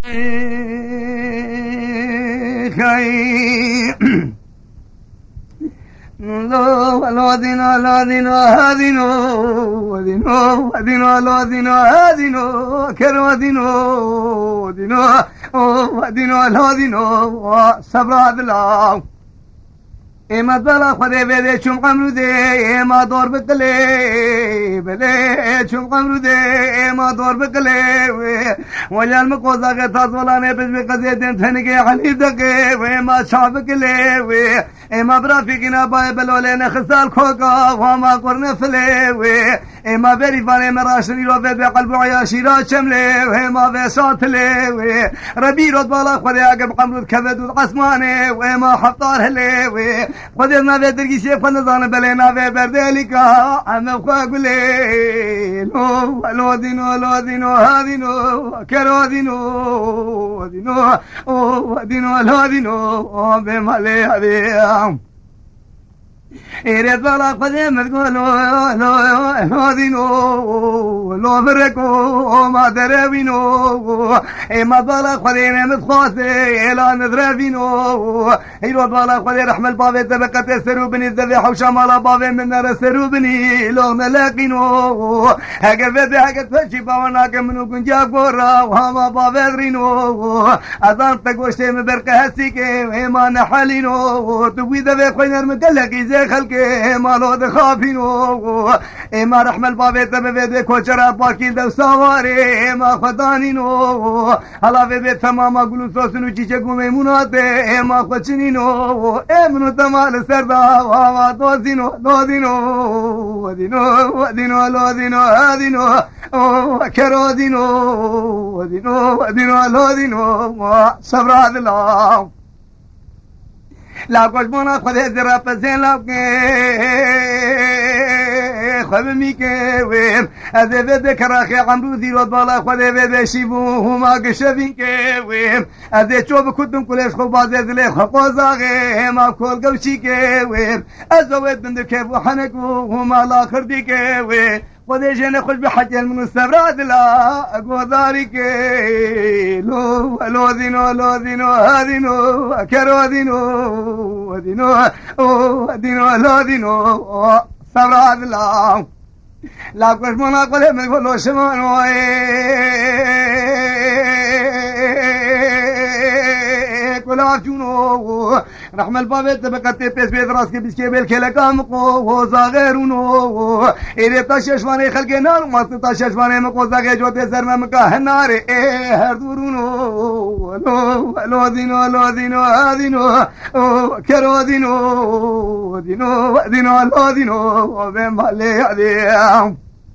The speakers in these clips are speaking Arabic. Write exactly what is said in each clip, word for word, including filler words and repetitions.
لو لو دينو لو دينو هادينو دينو دينو لو دينو هادينو كرو دينو دينو دينو لو دينو صبر الله اما دلا خدي بده چون قمرو ده اما دور بكله بله چون قمرو ده اما دور بكله وجال مقوزا کے تاسولانے بس بقضے دن تھنگے حلی دگے وما شابكله اما برافقنا باي بلولين خسال خوكا وما قرن فله اما بري فاني مراشني رو بقلب عياشي را شمله وما بساتله ربي رد بالا خدي عقب قمرو كبد القسمانه وما حطار هله خدي ما بدرگی شیخ فنزان بلینا و بردلیکا ام خواگلی لو لو دینو لو دینو هادینو کرو دینو دینو او دینو لو دینو به ماله هدیام ایرت والا خدي مدگو لو لو لو دینو لو برکو ما دروینو اما بالا خدي مدخواسه اعلان دروینو ایرت والا خدي رحمل بابه طبقه سروبني ذبح وشمال بابه من نار سروبني لو ملاقينو اگر بده اگر فشي باونا كمنو گنجا گورا وما بابه رينو اذان تگوشه مبرقه هسي کے ما نحلينو تو وي ذبح خوينر مدلقي خلقه مالو دخافينو اما رحمل بابه تبه ديكو چرا باكين دو سواري اما خدانينو حالا به تماما گلو سوسنو چيچه گومه مناته اما خوچنينو امنو تمال سردا واوا دوزينو دوزينو دينو دينو لو دينو هادينو كرو دينو دينو دينو لو دينو صبر الله لا کوش منا خود ذرا پسین لاو کے خود می کے ویم از ود کراخ عمرو زیرو بالا خود ود شیبو هما گشبین کے ویم از چوب خودم کلش خو باز دل خقوزاغه ما کول گوشی کے ویم از ود بند کے وحنکو هما لا خردی کے ویم خودش نه خوش به حج من الصبرات لا گوداری کے لو لو دینو لو دینو هادینو کرو دینو دینو او دینو لو دینو صبرات لا لا کوش منا کوله من لو شمانو كلا جونو رحم البابت بقته پس به راست کے بیچ بل کھلا کام کو زاغرونو ایرے تاششوانه خلق نار مست تاششوانه مکو زاگے جو تے سر میں کا نار اے ہر دورونو لو لو دینو لو دینو دینو کرو دینو دینو دینو لو دینو بے مالے ادی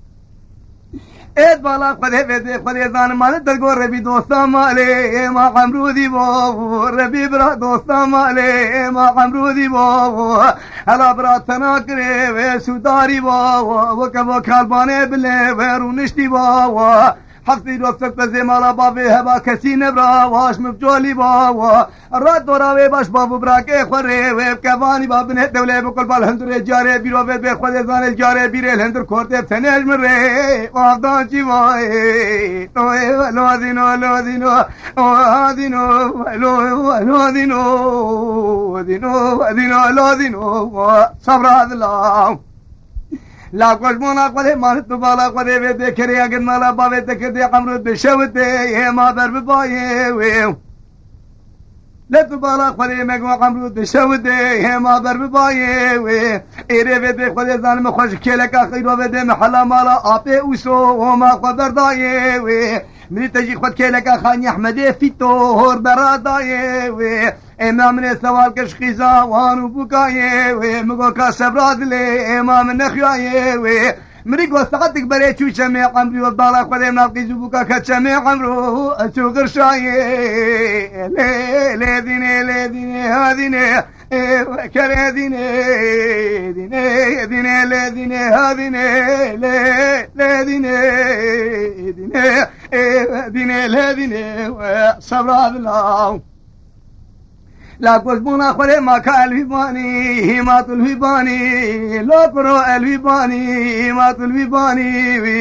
ایت بالا خدے ویدے خدے زان مال درگو ربی دوستا مالے ما عمرو دی بو ربی برا دوستا مالے ما عمرو دی بو هلا برا تنا کرے وے سوداری بو و کبو کالبانے بلے ورو نشتی بو حقي دوستك بزمالا بابي هبا كسين برا واش مفجولي با الرات دراوي باش بابو براكي خوري ويب كباني باب نه دولي بكل بالهندر جاري بيرو بيت بخود زان جاري بير الهندر كورته ثنيج مري وافدان جي واي تو لو دينو لو دينو او دينو لو لو دينو دينو دينو لو دينو صبر الله لا کوش منا قله مارت بالا قله و دکری اگر مالا باوی دکدی عمرو بشوته ما بر بای و لا بالا قله مگو عمرو بشوته ما بر بای و ایره و د خود زان م خوش کله کا خیر و د محلا مالا اپه اوسو ما قدر دای و من تجي خد كيلك خاني احمد فيتو هور براداي و امام نے سوال کش خیزا وانو بکائے و مگو کا صبرات لے امام نخیائے و مری گو سقطك بري چو شمع عمرو وضالا قدم ناقي زبوكا كشمع عمرو اشو غرشاي لي لي ديني لي ديني هاديني كري ديني ديني ديني لي ديني هاديني لي لي ديني ديني ديني لي ديني صبر الله لا کوش منا خورے ماکا الویبانی ہمات الویبانی لو کرو الویبانی ہمات الویبانی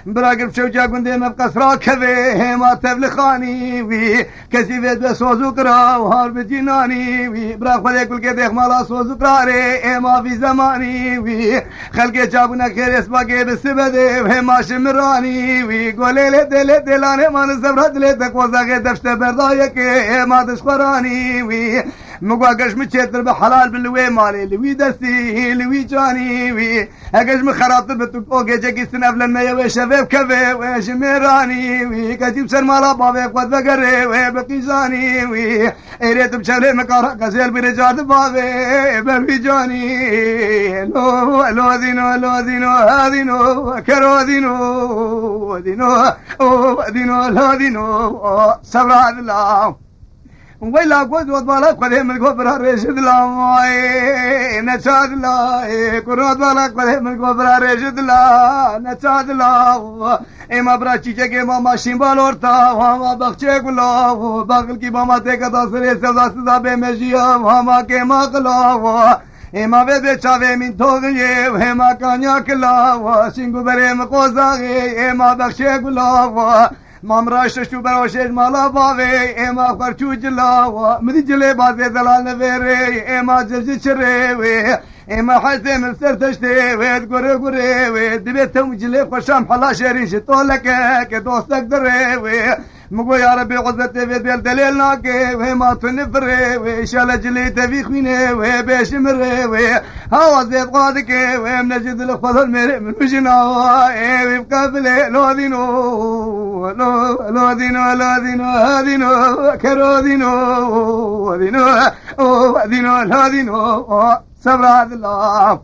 براقب شوجا قندي مبقصرا كذي ما تبلخاني وي كسي فيد بسوزو كرا وهار بجناني وي براق خذي كل كده مالا سوزو كراري ما في زماني وي خلقي جابنا خير اسباقي بالسبدي وما شمراني وي قولي لي دلي دلاني ما نصبر دلي تقوزاقي دفشت بردايك ما تشخراني وي مقاقش متشتر بحلال بالوي مالي لوي دستي لوي جاني وي اقش مخراطر بتوكوكي جاكي سنف لما يوي شفيف كفي ويش ميراني وي كجيب سر مالا بابي قد بقري وي بقيزاني وي ايريت بشغلي مكارا قزيل برجاد بابي بلوي جاني لو لو دينو لو دينو هادينو كرو دينو دينو دينو لو دينو صبر الله ويلا قد وضبالك قدهم الكبرى رشد لا نشاد لا كرود بالك قدهم الكبرى رشد لا نشاد لا اما براشي جگه ما ماشین بالورتا وما بخچه گلا بغل کی ماما ته کدا سره سزا سزا به مجیا ماما کے مغلا اما به به چاوه من توگه اما کانیا کلا سینگو بره مقوزا اما بخچه گلا مامراش شو براش مالا باوي اما خرچو جلا مدي جلي بازي دلال نفيري اما جلجي شري اما حسي من سرتشتي ويد قري قري ويد دبيتهم جلي خشام حلا شريش طولك كدوستك دري مقول يا ربي غزتي في ديل دليل ناكي وما تنفري وشال جلي تبي خويني وبيش مري هوا زيد قادك ومنجد الخفض المري من وجنا ويبقى بلي لو دينو لو دينو لو دينو هادينو كرو دينو دينو دينو لو دينو صبر الله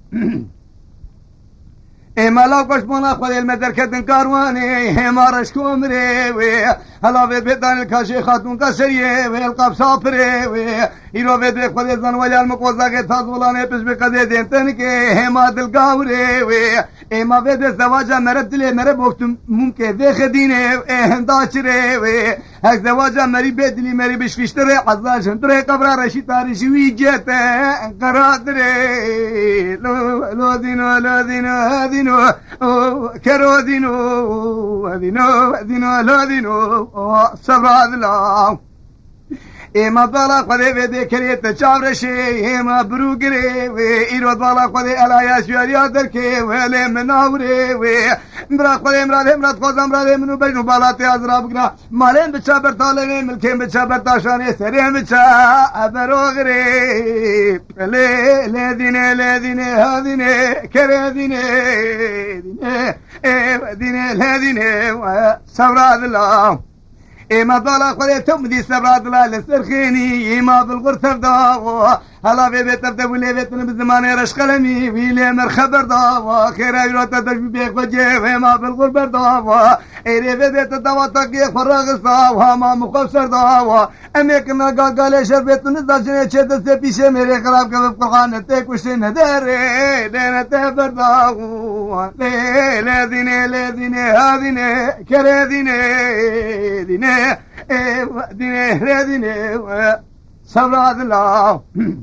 اما لو كش منا خذ المدر كدن كارواني اما رشكو مري وي هلا في بيتان الكاشي خاتون كسريه والقب صافري وي يرو في خذ زن ويا المقوزا كتازولاني بس بقدي دينتن كي اما دل قاوري وي اما في الزواج مرد لي مرد وقت ممكن في خدينه هنداشري وي هك زواج مري بدلي مري بشفشتري عزاج انتري قبر رشي تاريشي ويجت قرادري لو لو دينو لو دينو هذه كرو دينو دينو دينو لا دينو صبر الله اما بالا قدي بده كريت چاورشي اما بروغري وي ايرو بالا قدي الايا شواريا دركي وله مناوري وي مرا قدي مرا مرا قدم مرا منو بينو بالا تي ازرابنا مالين بچابر طالين ملكين بچابر تاشاني سريم بچا بروغري له له دين له دين هذين كري دين دين دين له دين صبر الله اما بالا قدي تمدي سبرات لا لسرخيني اما بالغرث داو هلا في بيت تبدا ولي بيتنا بالزمان رش قلمي ويلي مر خبر داو خير يروت تشبيه وجه اما بالغرب داو ايري في بيت داو تقي فراغ داو ما مخسر داو اميكنا قال شربتنا دجنه چد سے پیچھے میرے خراب کا قرآن تے کچھ نہ درے دین تے برداو لے لے دین لے دین هذين كره دين دين دين دين صبر الله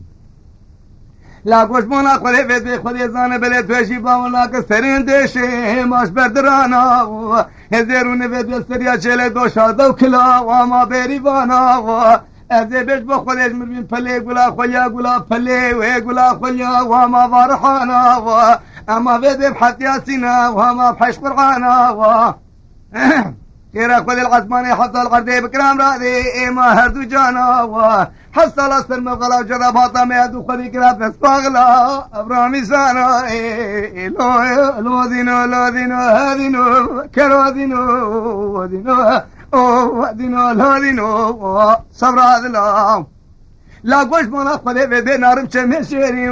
لا گوش منا خودی به خودی زانه بله توشی باونا که سرین دیشه ماش بردرانا هزارون به سریا چله دو شادو کلا و ما بریوانا و از بیش با خودش مربین پله گلا خویا گلا پله و گلا خویا و ما وارحانا و اما به بحتیاسینا و ما بحش قرآنا و كيرا خذ العثماني حصل القردي بكرام رادي ما هردو جانا وحصل أسر مغلا جرب هطامي هدو خذي كراب نسباغلا أبرامي سانا لو لو دينو لو دينو هدينو كرو دينو دينو دينو لو دينو صبر هذا الله لا قوش منا خذي بدي نارم شمي شيري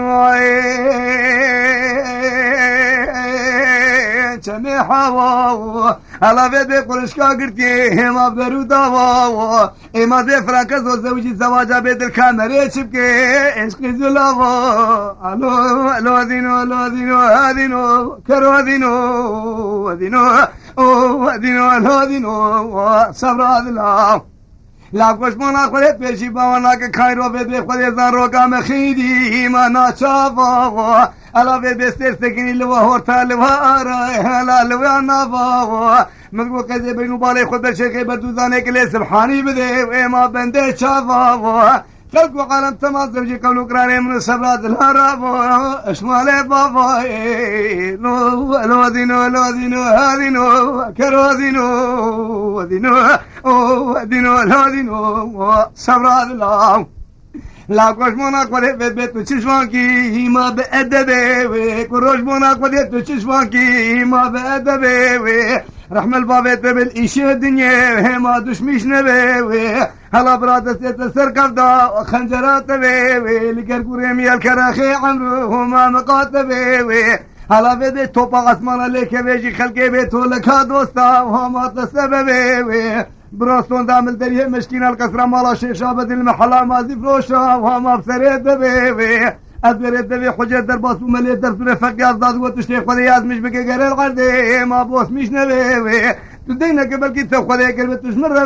چمه هوا حالا به به قرشکا گرتی اما برودا وا اما به فرانکس و زوجی زواجا به دل کامره چپکه عشق زلاوا الو الو دینو الو دینو هادینو کرو دینو دینو او دینو الو دینو صبر الله لاکوش منا خود پیشی باوانا که خیر و به خود زن رو کام خیدی ما ناچاوا هلا في بستر سكني لوا هورتا لوا آراي هلا لوا نافا مذكور قضي بينو بالي خود بالشيخ بردوزانه كلي سبحاني بده وما بنده شافا خلق وقالم تمام زوجي قولوا قراني من السبرات الهرب اشمال بابا لو لو دينو لو دينو هادينو كرو دينو دينو دينو لو دينو سبرات الله لا کوش مونا کوده بيت بيت چشمان کی ما به ادبه و کوش مونا کوده چشمان کی ما به ادبه و رحم البابت بالإيش الدنيا ما دشمش نبي هلا برادة سر كفدا خنجرات بي لقر كريمي الكراخي عمره ما مقاتبي هلا بدي توبا اسمان عليك بيجي خلقي بيتو لك دوستا وما تسببي براستون دامل دريه مشكين القصر مالا شيخ شابد المحلا ما زفروشا وما بسريت بي أدبرت بي حجر در باس ومليت در سورة فقه أزداد وتشتيخ خذي أزمش بكي غير الغردي ما بوس مش نبي تدينا قبل كي خذي قلبت تشمر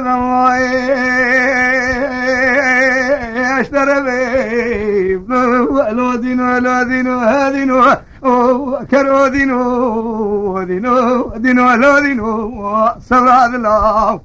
اشترى بي لو دينو لو دينو هادينو كرو دينو دينو دينو لو دينو سبراد الله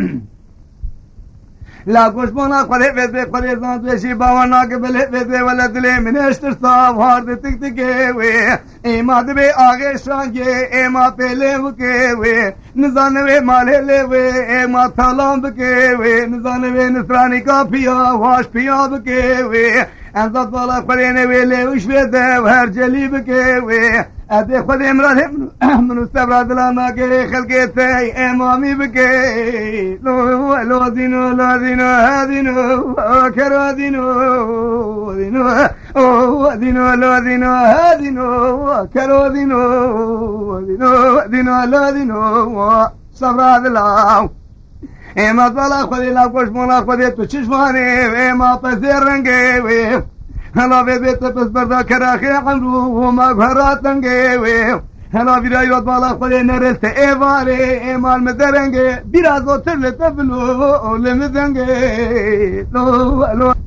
لا كوش بونا قري بيت بيت قري زان توشي باوانا قبل بيت بيت ولا دلي من اشتر صاف هارد تك تكي وي ايما دبي آغي شانجي ايما پيلي وكي وي نزان وي مالي لي وي ايما تالام بكي وي نزان وي نسراني کا پيا واش پيا بكي وي انزاد بالا قريني وي لي وش بيت وهر جلي بكي وي ادي خد امرأة من استبراد لنا كي خلقي تاي امامي بكي لو لو دينو لو دينو هادينو كرو دينو دينو دينو لو دينو هادينو كرو دينو دينو دينو لو دينو استبراد الله اما طلع خذي لا كوش مولا خذي تششماني اما بزير رنجي هلا في بيت بس بردا كراخي عمرو وما غراتنجي هلا في رايوت بالا خذي نرست ايواري ايمال مدرنجي بيرازو تل تبلو لمدنجي لو لو